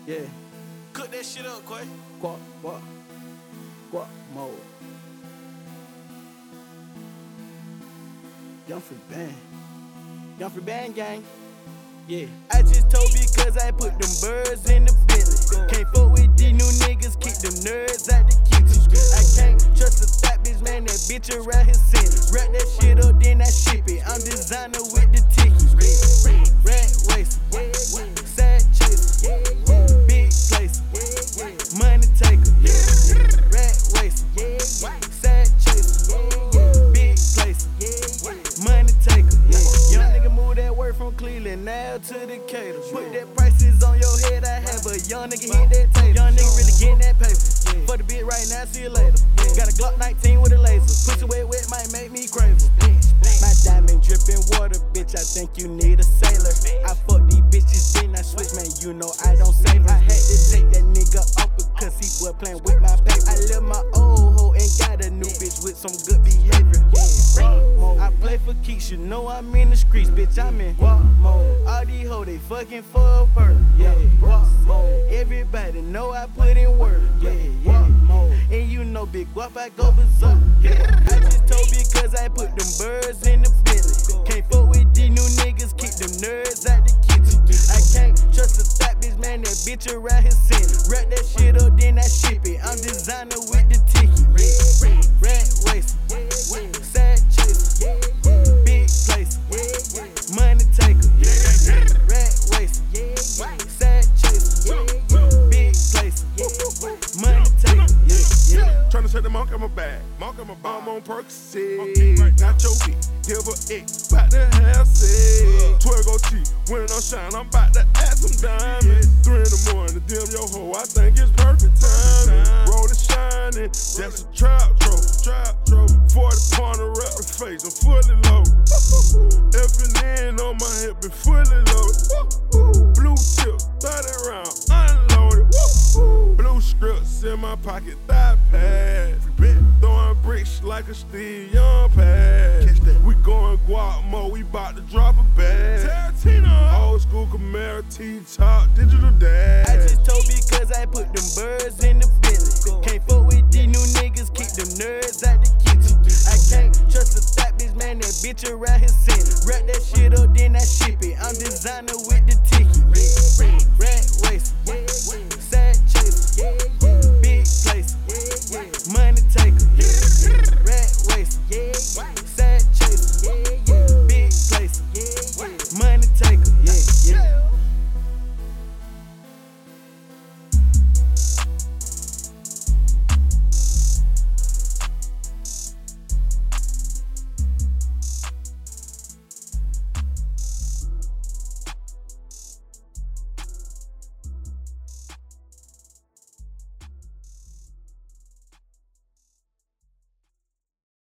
Yeah. Cook that shit up, Quay. Guap mode. Young Free Band. Young Free Band gang. Yeah. I just told because I put them birds in the Bentley. Can't fuck with these new niggas, kick them nerds out the kitchen. I can't trust a fat bitch, man, that bitch around here sinning. Wrap that shit up, then I ship it. I'm designer with the tickets. Rat waste, sad chaser, big place, money taker. Rat waste, sad chaser, big place, money taker. Young nigga move that word from Cleveland now to Decatur. Put that prices on your head, I have a young nigga hit that tape. Young nigga really getting that paper. For the bit right now, see you later. Got a Glock 19 with a laser. Pussy wet might make me crazy. My diamond dripping water, bitch, I think you need a sailor. I fuck these bitches, then I switch, man, you know I don't save her. I had to take that nigga off because he was playing with my paper. I left my old hoe and got a new bitch with some good behavior. I play for keeps, you know I'm in the streets, bitch, I'm in guap mode. All these hoes, they fucking for a bird, yeah, guap mode. Everybody know I put in work, yeah, guap mode. And you know big guap, I go berserk, yeah. I just told because I put them birds in the Bentley. Can't fuck with these new niggas, kick them nerds out the kitchen. I can't trust a fat bitch, man, that bitch around here sinning. Wrap that shit up, then I ship it. I'm designer with the ticket. Rat waste, sad chaser, big place, money taker. Rat waste, sad chaser, big place, money taker. Tryna set the monk on my back, monk on my bomb on Percocet. Got your beat, give a X, bout to have sex. 12 go cheap, when I'm shine, I'm bout to add some diamonds. 3 in the morning, dim your hoe, I think it's perfect timing. Roll it shining, that's a trap trophy. 40 pointer up the face, I'm fully loaded. Effing on my hip, been fully loaded. Blue chip, 30 round, unloaded. Blue scripts in my pocket, thigh pad. Throwing bricks like a Steve Young pass. We going guap mode, we bout to drop a bag. Old school Camaro, T-top, digital dash. I just told because I put them birds in the Bentley. Can't fuck with these new niggas, kick them nerds out the kitchen. I can't trust a fat bitch, man, that bitch around here sinning. Wrap that shit up, then I ship it. I'm designer with the ticket.